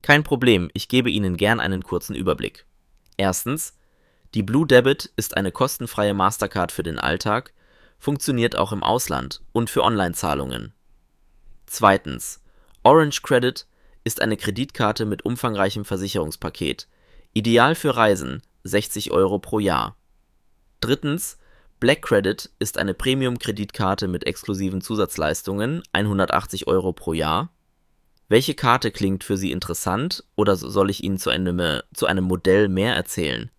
Kein Problem, ich gebe Ihnen gern einen kurzen Überblick. Erstens, die Blue Debit ist eine kostenfreie Mastercard für den Alltag, funktioniert auch im Ausland und für Online-Zahlungen. Zweitens, Orange Credit ist eine Kreditkarte mit umfangreichem Versicherungspaket, ideal für Reisen, 60 Euro pro Jahr. Drittens, Black Credit ist eine Premium-Kreditkarte mit exklusiven Zusatzleistungen, 180 Euro pro Jahr. Welche Karte klingt für Sie interessant oder soll ich Ihnen zu einem Modell mehr erzählen?